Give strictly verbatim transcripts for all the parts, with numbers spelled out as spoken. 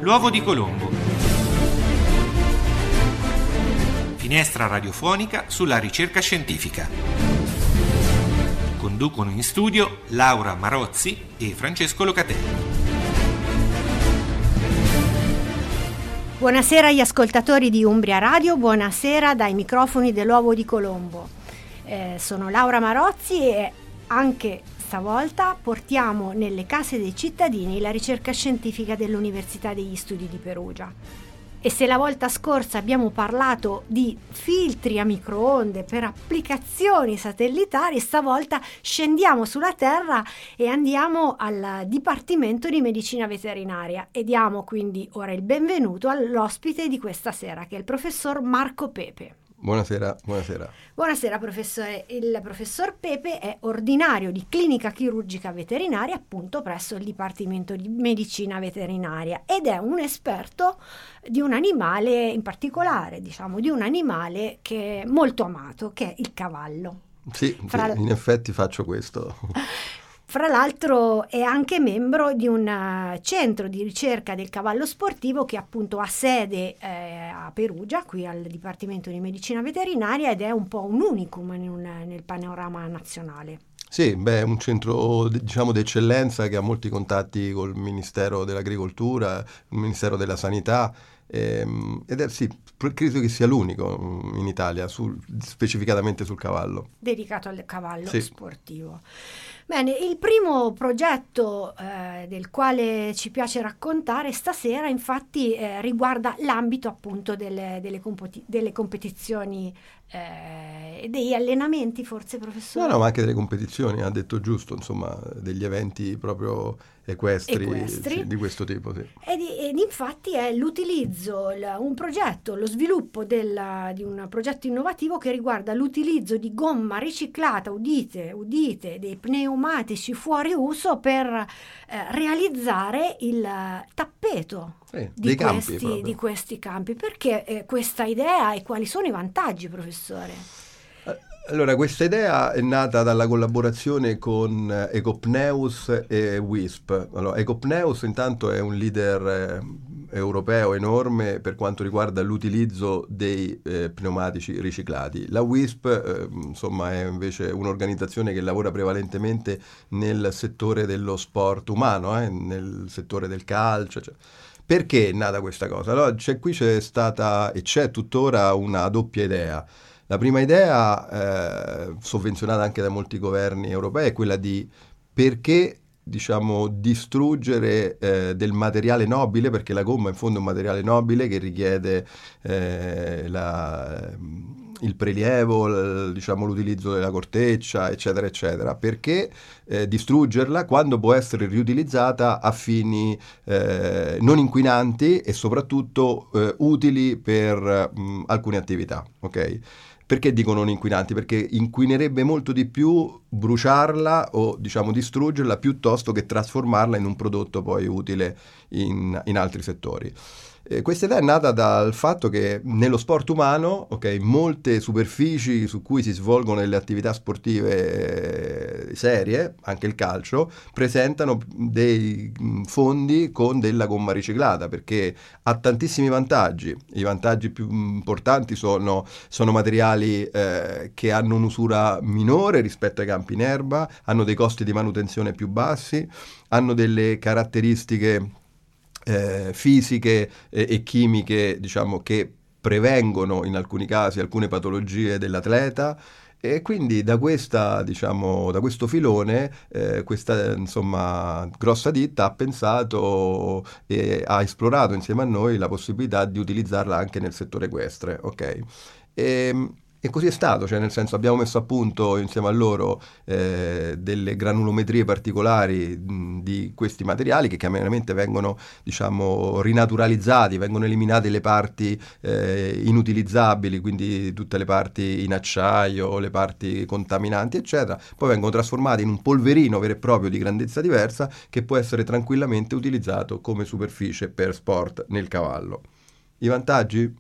L'uovo di Colombo. Finestra radiofonica sulla ricerca scientifica. Conducono in studio Laura Marozzi e Francesco Locatelli. Buonasera agli ascoltatori di Umbria Radio, buonasera dai microfoni dell'Uovo di Colombo. Eh, sono Laura Marozzi e anche stavolta portiamo nelle case dei cittadini la ricerca scientifica dell'Università degli Studi di Perugia. E se la volta scorsa abbiamo parlato di filtri a microonde per applicazioni satellitari, stavolta scendiamo sulla terra e andiamo al Dipartimento di Medicina Veterinaria e diamo quindi ora il benvenuto all'ospite di questa sera, che è il professor Marco Pepe. Buonasera, buonasera. Buonasera professore, il professor Pepe è ordinario di clinica chirurgica veterinaria appunto presso il Dipartimento di Medicina Veterinaria ed è un esperto di un animale in particolare, diciamo di un animale che è molto amato, che è il cavallo. Sì, Fra... sì in effetti faccio questo. Fra l'altro è anche membro di un uh, centro di ricerca del cavallo sportivo che appunto ha sede eh, a Perugia, qui al Dipartimento di Medicina Veterinaria, ed è un po' un unicum in un, nel panorama nazionale. Sì, beh, è un centro diciamo d'eccellenza che ha molti contatti col Ministero dell'Agricoltura, il Ministero della Sanità, ehm, ed è sì, credo che sia l'unico in Italia sul, specificatamente sul cavallo. Dedicato al cavallo sì. sportivo. Bene, il primo progetto eh, del quale ci piace raccontare stasera infatti eh, riguarda l'ambito appunto delle, delle, compoti- delle competizioni e eh, degli allenamenti, forse professore? No, no, ma anche delle competizioni, ha detto giusto, insomma, degli eventi proprio equestri, equestri. Sì, di questo tipo. Sì. Ed, ed infatti è l'utilizzo, il, un progetto, lo sviluppo della, di un progetto innovativo che riguarda l'utilizzo di gomma riciclata, udite, udite, dei pneumatici fuori uso per eh, realizzare il tappeto sì, di, dei questi, campi di questi campi. Perché eh, questa idea e quali sono i vantaggi, professore? Allora, questa idea è nata dalla collaborazione con Ecopneus e Wisp. Allora, Ecopneus intanto è un leader eh, europeo enorme per quanto riguarda l'utilizzo dei eh, pneumatici riciclati. La Wisp eh, insomma è invece un'organizzazione che lavora prevalentemente nel settore dello sport umano, eh, nel settore del calcio, cioè. Perché è nata questa cosa? Allora, c'è, qui c'è stata e c'è tuttora una doppia idea. La prima idea, eh, sovvenzionata anche da molti governi europei, è quella di perché diciamo distruggere eh, del materiale nobile, perché la gomma in fondo è un materiale nobile che richiede eh, la, il prelievo, l, diciamo l'utilizzo della corteccia, eccetera, eccetera. Perché eh, distruggerla quando può essere riutilizzata a fini eh, non inquinanti e soprattutto eh, utili per mh, alcune attività, ok? Perché dico non inquinanti? Perché inquinerebbe molto di più bruciarla o diciamo distruggerla piuttosto che trasformarla in un prodotto poi utile in, in altri settori. Eh, questa idea è nata dal fatto che nello sport umano, ok, molte superfici su cui si svolgono delle attività sportive eh, serie, anche il calcio, presentano dei mh, fondi con della gomma riciclata perché ha tantissimi vantaggi. I vantaggi più importanti sono, sono materiali eh, che hanno un'usura minore rispetto ai campi in erba, hanno dei costi di manutenzione più bassi, hanno delle caratteristiche Eh, fisiche eh, e chimiche, diciamo, che prevengono in alcuni casi alcune patologie dell'atleta e quindi da questa, diciamo, da questo filone eh, questa insomma grossa ditta ha pensato e ha esplorato insieme a noi la possibilità di utilizzarla anche nel settore equestre, ok? E, E così è stato, cioè nel senso abbiamo messo a punto insieme a loro eh, delle granulometrie particolari mh, di questi materiali che chiaramente vengono diciamo rinaturalizzati, vengono eliminate le parti eh, inutilizzabili, quindi tutte le parti in acciaio, le parti contaminanti eccetera, poi vengono trasformati in un polverino vero e proprio di grandezza diversa che può essere tranquillamente utilizzato come superficie per sport nel cavallo. I vantaggi?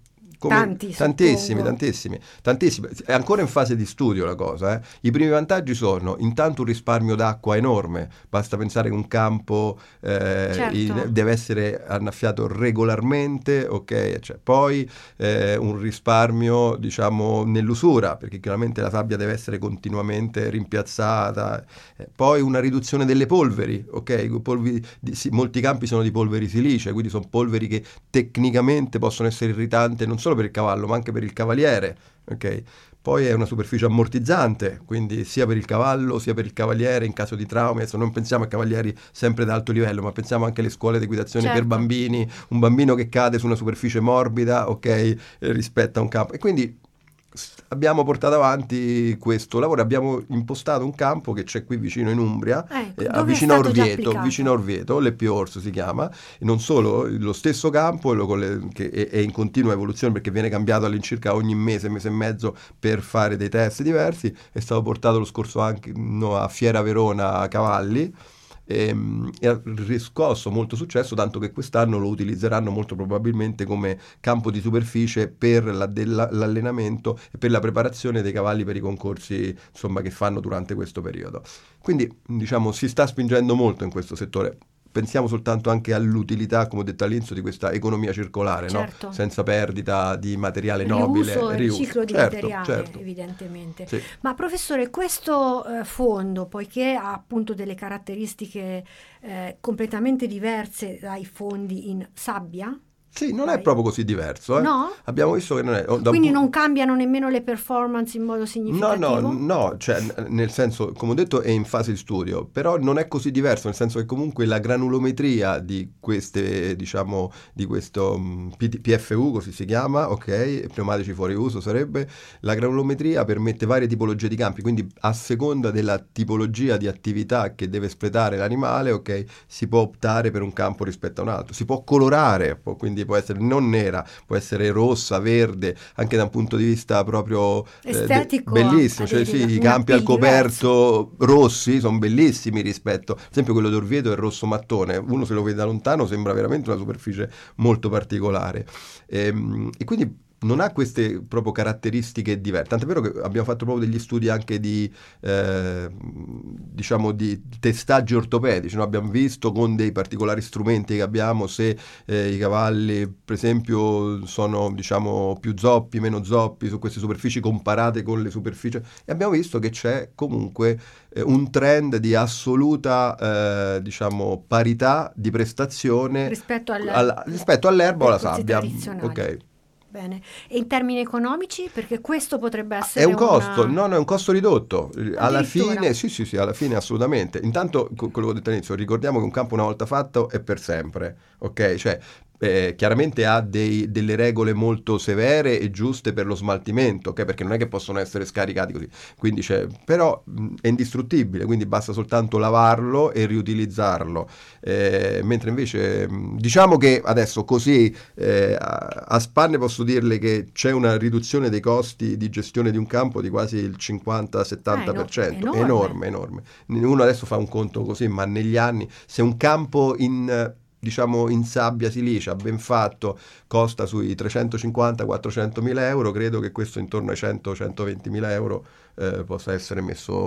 come Tanti, tantissimi, suppongo. tantissimi, tantissimi. È ancora in fase di studio la cosa. Eh. I primi vantaggi sono intanto un risparmio d'acqua enorme. Basta pensare che un campo eh, Certo. in- deve essere annaffiato regolarmente, ok? Cioè, poi eh, un risparmio, diciamo, nell'usura, perché chiaramente la sabbia deve essere continuamente rimpiazzata. Eh, poi una riduzione delle polveri, ok? I polveri di- sì, molti campi sono di polveri silice, quindi sono polveri che tecnicamente possono essere irritanti non solo per il cavallo, ma anche per il cavaliere, ok? Poi è una superficie ammortizzante, quindi sia per il cavallo sia per il cavaliere in caso di traumi. Adesso non pensiamo a cavalieri sempre d'alto livello, ma pensiamo anche alle scuole di equitazione Certo. per bambini, un bambino che cade su una superficie morbida, ok, eh, rispetto a un campo. E quindi s- abbiamo portato avanti questo lavoro, abbiamo impostato un campo che c'è qui vicino in Umbria, Ecco, eh, dove è vicino a stato già Orvieto, applicato? vicino a Orvieto, Leppi Orso si chiama, e non solo, lo stesso campo lo- con le- che è, è in continua evoluzione perché viene cambiato all'incirca ogni mese, mese e mezzo per fare dei test diversi. È stato portato lo scorso anno a Fiera Verona a cavalli e, e ha riscosso molto successo, tanto che quest'anno lo utilizzeranno molto probabilmente come campo di superficie per la- della- l'allenamento e per la preparazione dei cavalli per i concorsi, insomma, che fanno durante questo periodo. Quindi, diciamo, si sta spingendo molto in questo settore. Pensiamo soltanto anche all'utilità, come ho detto all'inizio, di questa economia circolare, no? Certo. Senza perdita di materiale nobile. Riuso e riuso. riciclo di Certo, materiale, certo. evidentemente. Sì. Ma professore, questo eh, fondo, poiché ha appunto delle caratteristiche eh, completamente diverse dai fondi in sabbia? Sì, non Vai. è proprio così diverso, eh. No? Abbiamo visto che non è... oh, da un Quindi pu- non cambiano nemmeno le performance in modo No, significativo? no, no, cioè n- nel senso, come ho detto, è in fase di studio, però non è così diverso, nel senso che comunque la granulometria di queste, diciamo, di questo mm, P T P F U, così si chiama, ok, pneumatici fuori uso sarebbe, la granulometria permette varie tipologie di campi, quindi a seconda della tipologia di attività che deve espletare l'animale, ok, si può optare per un campo rispetto a un altro, si può colorare, può- quindi può essere non nera, può essere rossa, verde, anche da un punto di vista proprio eh, de- Estetico, bellissimo, ha cioè dei- sì, i un campi al appeal coperto rossi sono bellissimi rispetto, ad esempio quello di Orvieto è rosso mattone, uno se lo vede da lontano sembra veramente una superficie molto particolare. Ehm, e quindi non ha queste proprio caratteristiche diverse, tant'è vero che abbiamo fatto proprio degli studi anche di, eh, diciamo, di testaggi ortopedici, no? Abbiamo visto con dei particolari strumenti che abbiamo se eh, i cavalli, per esempio, sono, diciamo, più zoppi, meno zoppi su queste superfici comparate con le superfici, e abbiamo visto che c'è comunque eh, un trend di assoluta, eh, diciamo, parità di prestazione rispetto, al, alla- rispetto all'erba o alla percorsi sabbia. tradizionali. Ok. Bene. E in termini economici? Perché questo potrebbe È essere un costo, una... no, no, è un costo ridotto. Alla Addirittura. fine, sì, sì, sì, alla fine assolutamente. Intanto, co- quello che ho detto all'inizio, ricordiamo che un campo una volta fatto è per sempre, ok? Cioè, eh, chiaramente ha dei- delle regole molto severe e giuste per lo smaltimento, ok? Perché non è che possono essere scaricati così. Quindi c'è, però mh, è indistruttibile, quindi basta soltanto lavarlo e riutilizzarlo. Eh, mentre invece, mh, diciamo che adesso così eh, a, a spanne posso dirle che c'è una riduzione dei costi di gestione di un campo di quasi il cinquanta settanta per cento. Eh, no- enorme, enorme. Uno adesso fa un conto così, ma negli anni, se un campo in, eh, diciamo, in sabbia silicia ben fatto costa sui trecentocinquanta quattrocento mila euro, credo che questo intorno ai cento centoventi mila euro eh, possa essere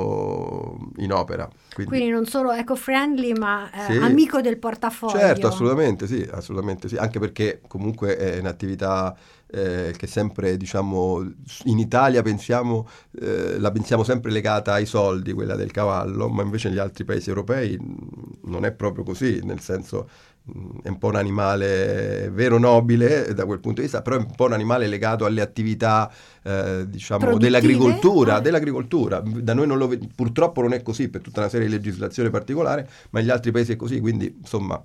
messo in opera. Quindi, Quindi non solo eco-friendly, ma eh, Sì. amico del portafoglio. certo, assolutamente sì, assolutamente sì, anche perché comunque è un'attività eh, che sempre, diciamo, in Italia pensiamo, eh, la pensiamo sempre legata ai soldi, quella del cavallo, ma invece negli altri paesi europei mh, non è proprio così, nel senso mh, è un po' un animale vero nobile da quel punto di vista, però è un po' un animale legato alle attività eh, diciamo Produttive? dell'agricoltura, Ah. dell'agricoltura. Da noi non lo ve- purtroppo non è così per tutta una serie di legislazione particolare, ma negli altri paesi è così, quindi insomma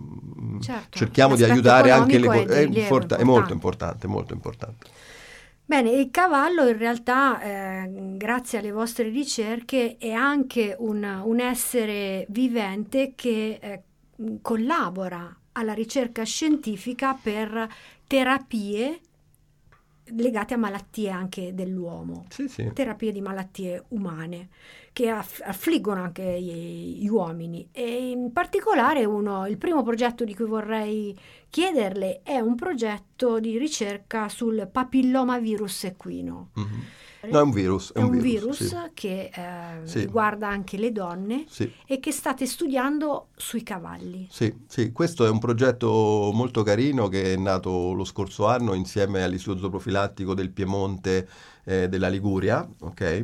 mh, Certo, cerchiamo di l'aspetto aiutare anche le economico co- è di è, rilievo import- è importante. molto importante, molto importante. Bene, il cavallo in realtà, eh, grazie alle vostre ricerche, è anche un, un essere vivente che eh, collabora alla ricerca scientifica per terapie legate a malattie anche dell'uomo, sì, sì. terapie di malattie umane che aff- affliggono anche gli, gli uomini, e in particolare uno, il primo progetto di cui vorrei chiederle è un progetto di ricerca sul papillomavirus equino. Mm-hmm. No, è un virus. È, è un, un virus, virus sì. che eh, Sì. riguarda anche le donne, sì. e che state studiando sui cavalli. Sì, sì, questo è un progetto molto carino che è nato lo scorso anno insieme all'Istituto Zooprofilattico del Piemonte eh, della Liguria, ok?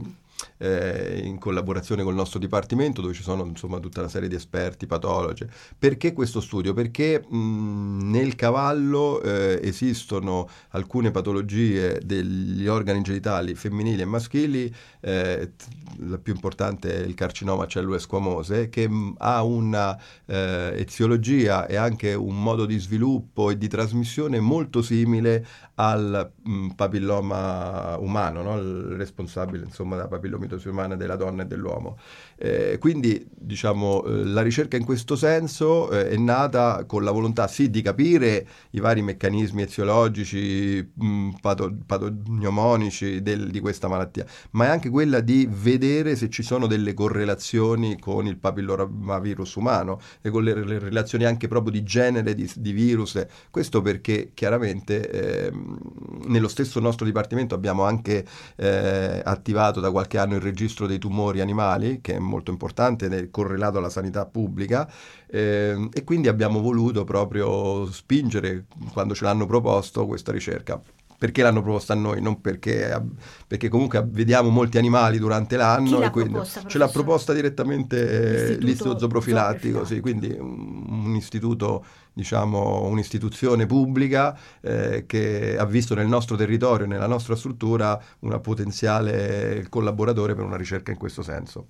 Eh, in collaborazione col nostro dipartimento, dove ci sono insomma tutta una serie di esperti, patologi. Perché questo studio? Perché mh, nel cavallo eh, esistono alcune patologie degli organi genitali femminili e maschili, eh, la più importante è il carcinoma a cellule squamose, che mh, ha una eh, eziologia e anche un modo di sviluppo e di trasmissione molto simile al mh, papilloma umano, no? Il responsabile insomma della papillomatosi umana della donna e dell'uomo. Eh, quindi diciamo eh, la ricerca in questo senso eh, è nata con la volontà sì di capire i vari meccanismi eziologici, mh, pato- patognomonici del, di questa malattia, ma è anche quella di vedere se ci sono delle correlazioni con il papillomavirus umano e con le, le relazioni anche proprio di genere di, di virus. Questo perché chiaramente eh, nello stesso nostro dipartimento abbiamo anche eh, attivato da qualche anno il registro dei tumori animali, che è molto importante, è correlato alla sanità pubblica, eh, e quindi abbiamo voluto proprio spingere, quando ce l'hanno proposto, questa ricerca. Perché l'hanno proposta a noi? Non perché, perché comunque vediamo molti animali durante l'anno e quindi proposta, ce l'ha proposta direttamente l'Istituto, l'Istituto Zooprofilattico, sì, quindi un, un istituto, diciamo un'istituzione pubblica eh, che ha visto nel nostro territorio, nella nostra struttura, una potenziale collaboratore per una ricerca in questo senso.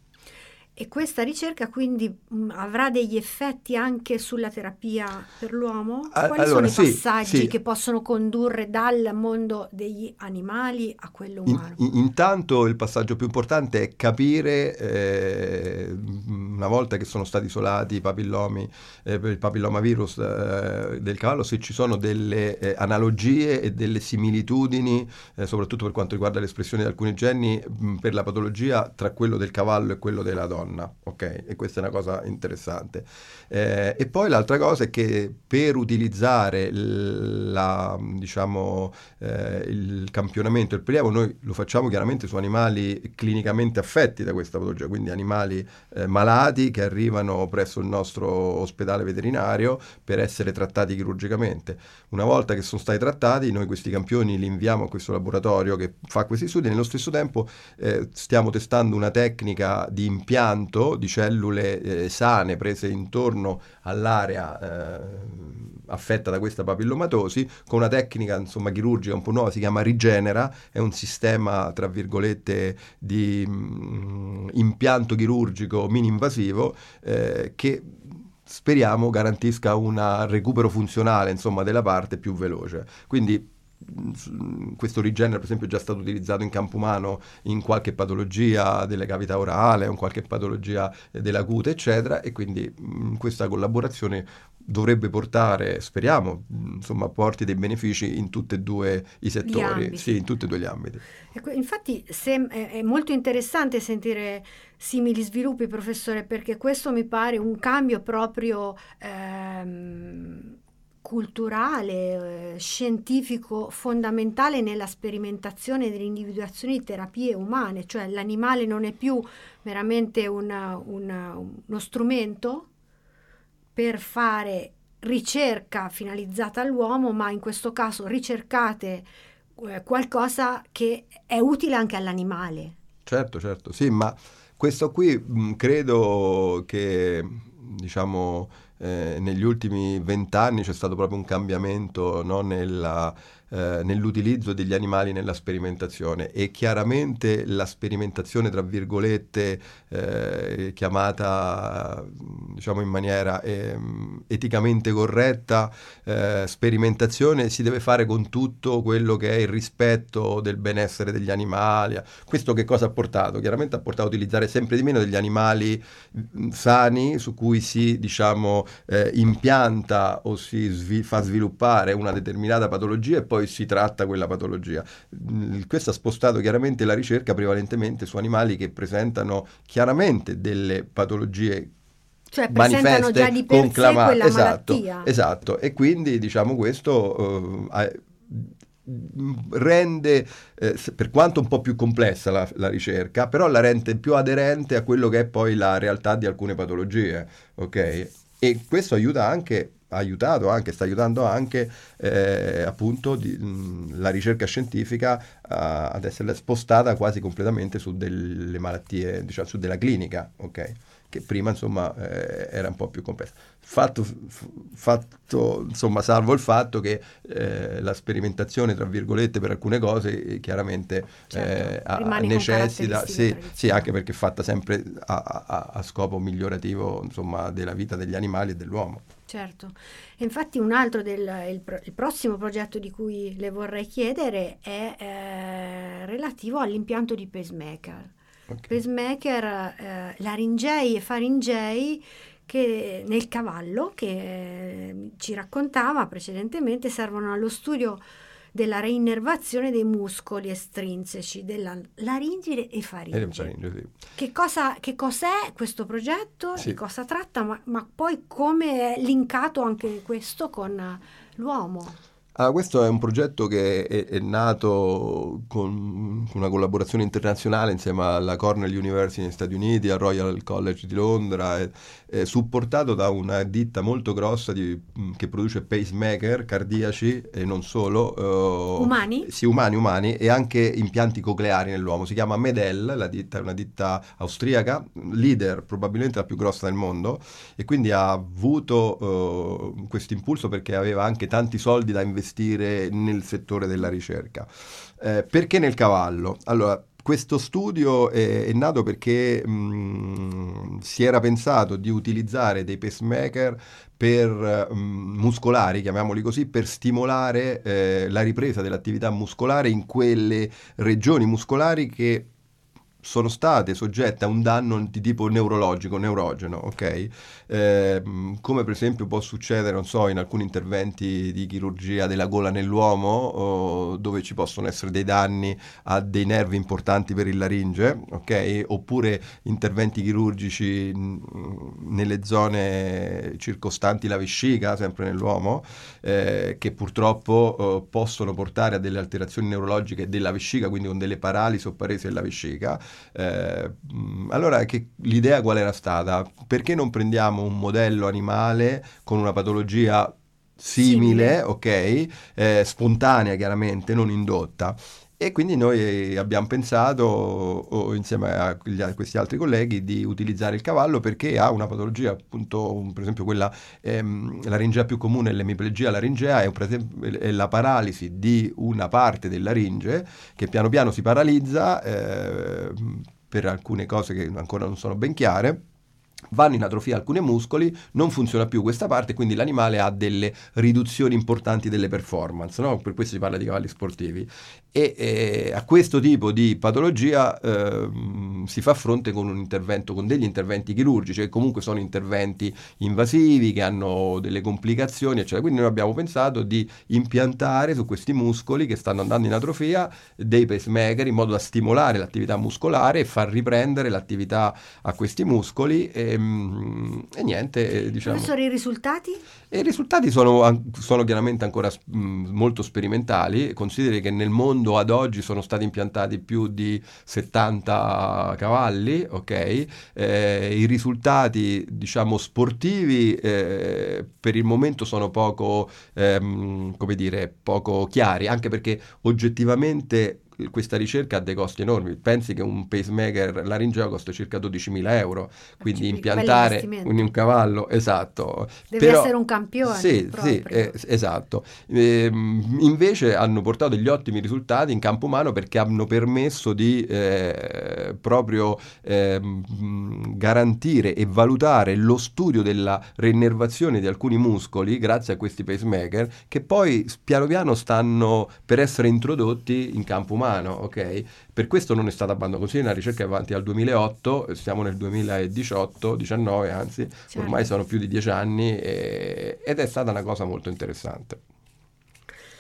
E questa ricerca quindi mh, avrà degli effetti anche sulla terapia per l'uomo? Quali allora, sono i sì, passaggi sì. che possono condurre dal mondo degli animali a quello umano? In, in, intanto il passaggio più importante è capire, eh, una volta che sono stati isolati i papillomi, eh, il papillomavirus eh, del cavallo, se ci sono delle eh, analogie e delle similitudini, eh, soprattutto per quanto riguarda l'espressione di alcuni geni, mh, per la patologia tra quello del cavallo e quello della donna. Ok, e questa è una cosa interessante. Eh, e poi l'altra cosa è che per utilizzare la, diciamo, eh, il campionamento, il prelievo, noi lo facciamo chiaramente su animali clinicamente affetti da questa patologia, quindi animali eh, malati che arrivano presso il nostro ospedale veterinario per essere trattati chirurgicamente. Una volta che sono stati trattati, noi questi campioni li inviamo a questo laboratorio che fa questi studi. Nello stesso tempo eh, stiamo testando una tecnica di impianto di cellule eh, sane prese intorno all'area eh, affetta da questa papillomatosi, con una tecnica insomma chirurgica un po' nuova, si chiama Rigenera, è un sistema tra virgolette di mh, impianto chirurgico mini-invasivo eh, che speriamo garantisca un recupero funzionale insomma della parte più veloce. Quindi questo Rigenera per esempio è già stato utilizzato in campo umano in qualche patologia delle cavità orale, in qualche patologia della cute eccetera, e quindi mh, questa collaborazione dovrebbe portare, speriamo, insomma, porti dei benefici in tutti e due i settori, sì, in tutti e due gli ambiti. Infatti se, è molto interessante sentire simili sviluppi, professore, perché questo mi pare un cambio proprio ehm, culturale, eh, scientifico fondamentale nella sperimentazione dell'individuazione di terapie umane, cioè l'animale non è più meramente una, una, uno strumento per fare ricerca finalizzata all'uomo, ma in questo caso ricercate eh, qualcosa che è utile anche all'animale. Certo, certo, sì, ma questo qui mh, credo che, diciamo, eh, negli ultimi vent'anni c'è stato proprio un cambiamento, no, nella, eh, nell'utilizzo degli animali nella sperimentazione, e chiaramente la sperimentazione tra virgolette eh, chiamata, diciamo in maniera eh, eticamente corretta, eh, sperimentazione si deve fare con tutto quello che è il rispetto del benessere degli animali. Questo che cosa ha portato? Chiaramente ha portato a utilizzare sempre di meno degli animali mh, sani su cui si, diciamo, eh, impianta o si svi- fa sviluppare una determinata patologia e poi poi si tratta quella patologia. Questo ha spostato chiaramente la ricerca prevalentemente su animali che presentano chiaramente delle patologie, cioè presentano già di per sé conclama- quella esatto, malattia. Esatto, e quindi diciamo questo eh, rende, eh, per quanto un po' più complessa la, la ricerca, però la rende più aderente a quello che è poi la realtà di alcune patologie, ok? E questo aiuta anche, ha aiutato anche, sta aiutando anche eh, appunto di, mh, la ricerca scientifica a, ad essere spostata quasi completamente su delle malattie, diciamo, su della clinica, ok? Che prima insomma eh, era un po' più complessa. Fatto, f- fatto insomma, salvo il fatto che eh, la sperimentazione, tra virgolette, per alcune cose eh, chiaramente certo, eh, ha- rimane con necessita, caratteristiche sì, sì, tradizionali. anche perché è fatta sempre a, a- a scopo migliorativo, insomma, della vita degli animali e dell'uomo. Certo, e infatti un altro del il, pro- il prossimo progetto di cui le vorrei chiedere è eh, relativo all'impianto di pacemaker. Ok. Pacemaker eh, laringei e faringei che nel cavallo, che eh, ci raccontava precedentemente, servono allo studio della reinnervazione dei muscoli estrinseci della laringe e faringe. E faringe, sì. Che cosa, che cos'è questo progetto, Sì. di cosa tratta, ma, ma poi come è linkato anche questo con l'uomo? Ah, questo è un progetto che è, è nato con una collaborazione internazionale insieme alla Cornell University negli Stati Uniti, al Royal College di Londra, e, e supportato da una ditta molto grossa di, che produce pacemaker cardiaci e non solo. eh, Umani? Sì, umani, umani, e anche impianti cocleari nell'uomo. Si chiama Medel, la ditta è una ditta austriaca, leader, probabilmente la più grossa del mondo, e quindi ha avuto eh, questo impulso perché aveva anche tanti soldi da investire nel settore della ricerca. Eh, perché nel cavallo? Allora, questo studio è, è nato perché mh, si era pensato di utilizzare dei pacemaker per mh, muscolari, chiamiamoli così, per stimolare eh, la ripresa dell'attività muscolare in quelle regioni muscolari che sono state soggette a un danno di tipo neurologico, neurogeno, ok? Eh, come per esempio può succedere, non so, in alcuni interventi di chirurgia della gola nell'uomo, o dove ci possono essere dei danni a dei nervi importanti per il laringe, ok? Oppure interventi chirurgici mh, nelle zone circostanti la vescica, sempre nell'uomo, eh, che purtroppo eh, possono portare a delle alterazioni neurologiche della vescica, quindi con delle paralisi o paresi della vescica. Eh, allora che, l'idea qual era stata? Perché non prendiamo un modello animale con una patologia simile, Simile. ok, eh, spontanea chiaramente, non indotta? E quindi noi abbiamo pensato, o insieme a, quegli- a questi altri colleghi, di utilizzare il cavallo perché ha una patologia, appunto, per esempio quella, ehm, la laringea più comune è l'emiplegia laringea, è, un, per esempio, è la paralisi di una parte del laringe che piano piano si paralizza eh, per alcune cose che ancora non sono ben chiare. Vanno in atrofia alcuni muscoli, non funziona più questa parte, quindi l'animale ha delle riduzioni importanti delle performance, no? Per questo si parla di cavalli sportivi. E eh, a questo tipo di patologia eh, si fa fronte con un intervento, con degli interventi chirurgici, che comunque sono interventi invasivi, che hanno delle complicazioni, eccetera. Quindi noi abbiamo pensato di impiantare su questi muscoli che stanno andando in atrofia dei pacemaker in modo da stimolare l'attività muscolare e far riprendere l'attività a questi muscoli. E, e niente, diciamo. Professore, i risultati? E i risultati sono, sono chiaramente ancora mh, molto sperimentali. Consideri che nel mondo ad oggi sono stati impiantati più di settanta cavalli, ok? Eh, i risultati, diciamo, sportivi eh, per il momento sono poco, ehm, come dire, poco chiari, anche perché oggettivamente questa ricerca ha dei costi enormi. Pensi che un pacemaker laringeo costa circa dodicimila euro, quindi impiantare un, un cavallo, esatto. Deve Però, essere un campione. sì, sì, eh, esatto. E, invece hanno portato degli ottimi risultati in campo umano perché hanno permesso di eh, proprio eh, garantire e valutare lo studio della reinnervazione di alcuni muscoli grazie a questi pacemaker, che poi piano piano stanno per essere introdotti in campo umano. Ok? Per questo non è stata abbandonata, così è una ricerca avanti dal duemilaotto, siamo nel duemiladiciotto, diciannove anzi, certo. Ormai sono più di dieci anni e, ed è stata una cosa molto interessante.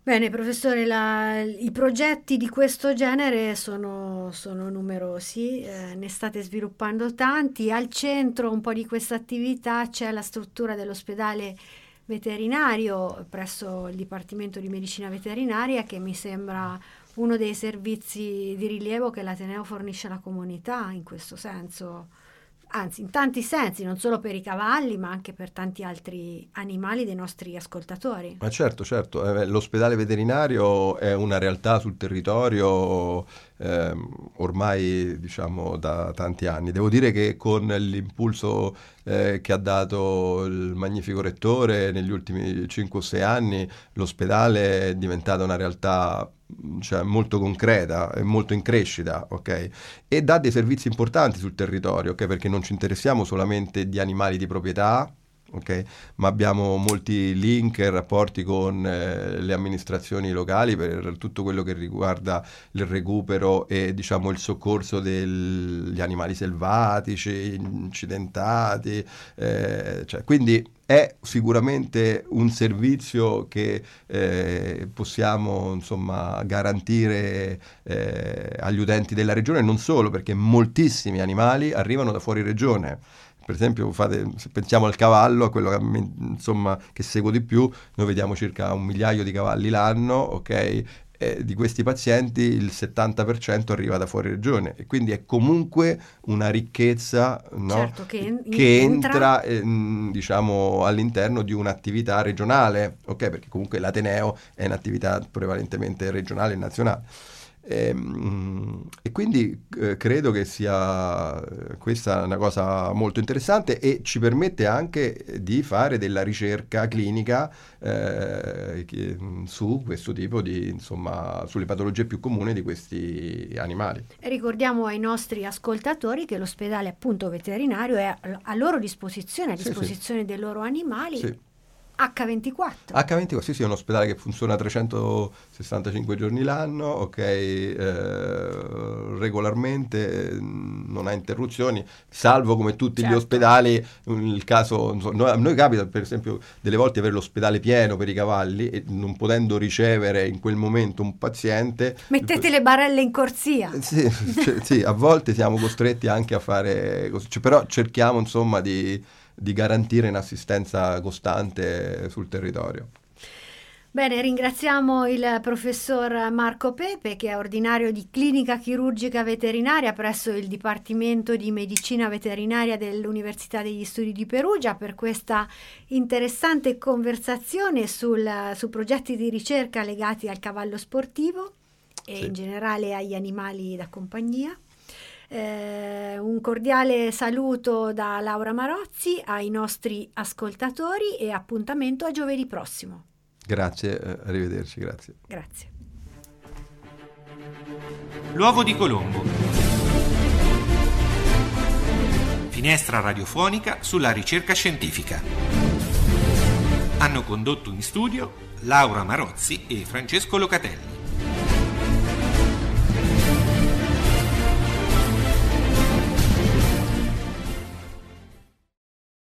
Bene, professore, la, i progetti di questo genere sono, sono numerosi, eh, ne state sviluppando tanti. Al centro un po' di questa attività c'è la struttura dell'ospedale veterinario presso il Dipartimento di Medicina Veterinaria, che mi sembra uno dei servizi di rilievo che l'Ateneo fornisce alla comunità in questo senso. Anzi, in tanti sensi, non solo per i cavalli, ma anche per tanti altri animali dei nostri ascoltatori. Ma certo, certo, eh, l'ospedale veterinario è una realtà sul territorio ehm, ormai, diciamo, da tanti anni. Devo dire che con l'impulso eh, che ha dato il Magnifico Rettore negli ultimi cinque o sei anni, l'ospedale è diventata una realtà, cioè, molto concreta e molto in crescita, ok? E dà dei servizi importanti sul territorio, ok? Perché non ci interessiamo solamente di animali di proprietà, ok? Ma abbiamo molti link e rapporti con eh, le amministrazioni locali per tutto quello che riguarda il recupero e, diciamo, il soccorso degli animali selvatici, incidentati, eh, cioè, quindi è sicuramente un servizio che eh, possiamo, insomma, garantire eh, agli utenti della regione, non solo perché moltissimi animali arrivano da fuori regione. Per esempio, fate, se pensiamo al cavallo, a quello che, insomma, che seguo di più, noi vediamo circa un migliaio di cavalli l'anno, ok? E di questi pazienti il settanta per cento arriva da fuori regione, e quindi è comunque una ricchezza, no? Certo, che, en- che entra, entra eh, diciamo, all'interno di un'attività regionale, ok? Perché comunque l'Ateneo è un'attività prevalentemente regionale e nazionale. E, e quindi eh, credo che sia eh, questa una cosa molto interessante, e ci permette anche di fare della ricerca clinica eh, che, su questo tipo di, insomma, sulle patologie più comuni di questi animali. ricordiamo ai nostri ascoltatori che l'ospedale, appunto, veterinario è a, a loro disposizione, a disposizione sì, sì. dei loro animali. Sì. acca ventiquattro. acca ventiquattro, sì, sì, è un ospedale che funziona trecentosessantacinque giorni l'anno, ok, eh, regolarmente, non ha interruzioni, salvo, come tutti certo. gli ospedali, il caso, insomma, a noi capita per esempio delle volte avere l'ospedale pieno per i cavalli e non potendo ricevere in quel momento un paziente. Mettete le barelle in corsia. Sì, cioè, sì, a volte siamo costretti anche a fare così, cioè, però cerchiamo, insomma, di di garantire un'assistenza costante sul territorio. Bene, ringraziamo il professor Marco Pepe, che è ordinario di clinica chirurgica veterinaria presso il Dipartimento di Medicina Veterinaria dell'Università degli Studi di Perugia, per questa interessante conversazione sul, su progetti di ricerca legati al cavallo sportivo e sì. in generale agli animali da compagnia. Eh, un cordiale saluto da Laura Marozzi ai nostri ascoltatori e appuntamento a giovedì prossimo. Grazie, eh, arrivederci, grazie. Grazie. L'uovo di Colombo. Finestra radiofonica sulla ricerca scientifica. Hanno condotto in studio Laura Marozzi e Francesco Locatelli.